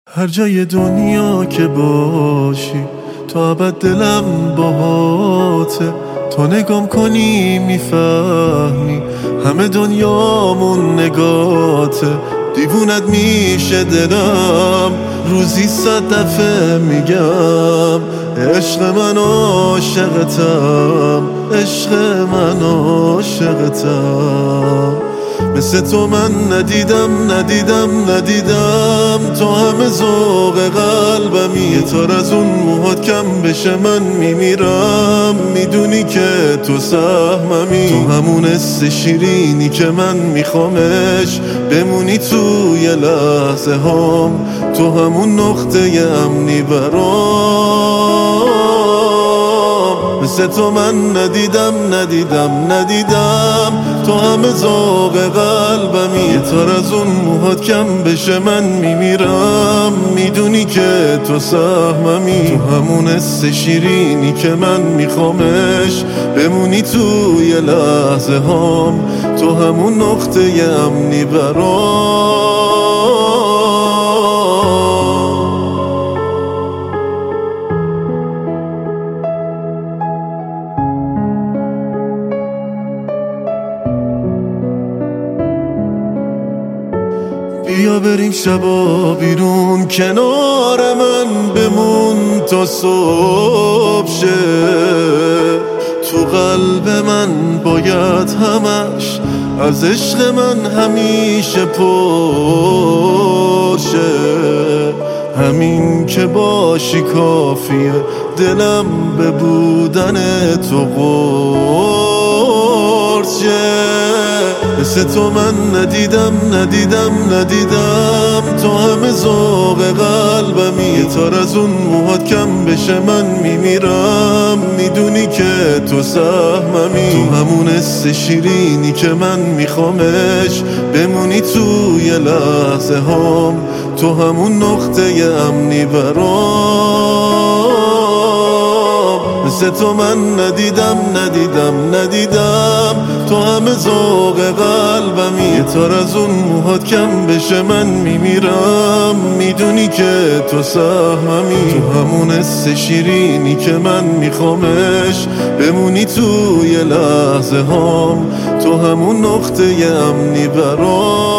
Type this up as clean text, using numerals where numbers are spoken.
هر جای دنیا که باشی تا ابد دلم باهاته. تو نگام کنی میفهمی همه دنیامون نگاته. دیوونت میشه دلم روزی 100 دفعه میگم عشق من عاشقتم، عشق من عاشقتم. مثل تو من ندیدم تو همه ذوق قلبمی. یه تار از اون موهات کم بشه من میمیرم. میدونی که تو سهممی، تو همون حس شیرینی که من میخوامش بمونی توی لحظه هام. تو همون نقطه امنی برام. مثل تو من ندیدم تو همه ذوق قلبمی. یه تار از اون موهات کم بشه من میمیرم. میدونی که تو سهممی، تو همون حس شیرینی که من میخوامش بمونی توی لحظه هام. تو همون نقطه امنی برام. بیا بریم شبا بیرون کنار من بمون تا صبح شه. تو قلب من باید همش از عشق من همیشه پرشه. همین که باشی کافیه دلم به بودن تو قرص شه. مثل تو من ندیدم تو همه ذوق قلبمی. یه تار از اون موهات کم بشه من میمیرم. میدونی که تو سهممی، تو همون حس شیرینی که من میخوامش بمونی توی لحظه هام. تو همون نقطه امنی برام. مثل تو من ندیدم تو همه ذوق قلبمی. یه تار از اون موهات کم بشه من میمیرم. میدونی که تو سهممی، تو همون حس شیرینی که من میخوامش بمونی توی لحظه هام. تو همون نقطه امنی برام.